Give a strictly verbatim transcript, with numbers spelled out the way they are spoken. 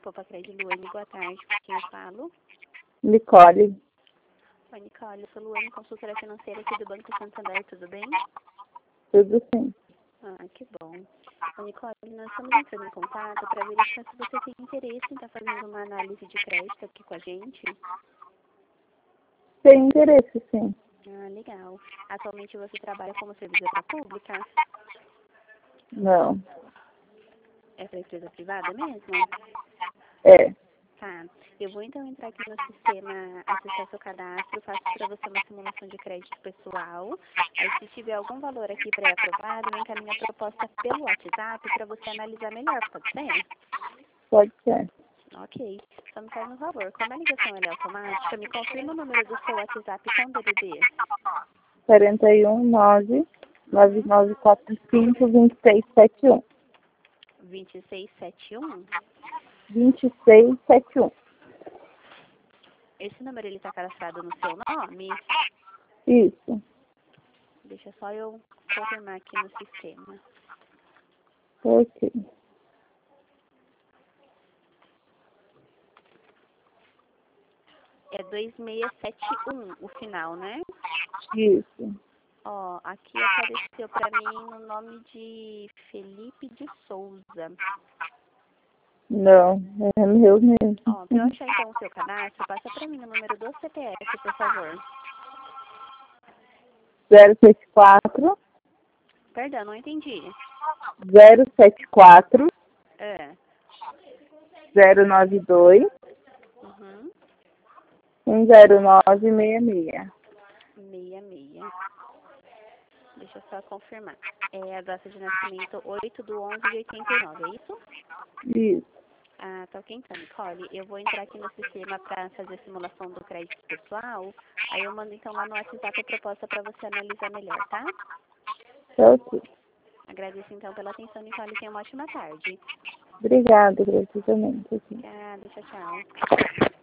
Poupa Crédito, Luane, boa tarde. Com quem eu falo? Nicole. Oi, Nicole, eu sou Luane, consultora financeira aqui do Banco Santander, tudo bem? Tudo sim. Ah, que bom. Ô, Nicole, nós estamos entrando em contato para verificar se você tem interesse em estar fazendo uma análise de crédito aqui com a gente. Tem interesse, sim. Ah, legal. Atualmente você trabalha como servidora pública? Não. É para empresa privada mesmo? É. Tá. Eu vou então entrar aqui no sistema, acessar seu cadastro, faço para você uma simulação de crédito pessoal. Aí se tiver algum valor aqui pré-aprovado, eu encaminho a proposta pelo WhatsApp para você analisar melhor, pode ser? Pode ser. Ok. Só me faz um favor, como a ligação ela é automática, me confirma o número do seu WhatsApp com D D D. quarenta e um, nove, nove nove quatro cinco, vinte e seis setenta e um. vinte e seis setenta e um? vinte e seis setenta e um. Esse número ele está cadastrado no seu nome? Isso. Deixa só eu confirmar aqui no sistema. Ok. É dois seis sete um o final, né? Isso. Ó, aqui apareceu pra mim no nome de Felipe de Souza. Não, é meu mesmo. Ó, pra eu achar então o seu cadastro, passa pra mim o número do C P F, por favor. zero sete quatro, Perdão, não entendi. zero sete quatro, É. zero nove dois, Uhum. um zero nove seis seis. seis seis. Deixa eu só confirmar. É a data de nascimento oito de onze de oitenta e nove, é isso? Isso. Ah, tá ok então, Nicole. Eu vou entrar aqui no sistema para fazer a simulação do crédito pessoal. Aí eu mando então lá no WhatsApp a proposta para você analisar melhor, tá? Ok. Agradeço então pela atenção, Nicole. Tenha uma ótima tarde. Obrigada, gratuitamente. Obrigada, tchau, tchau.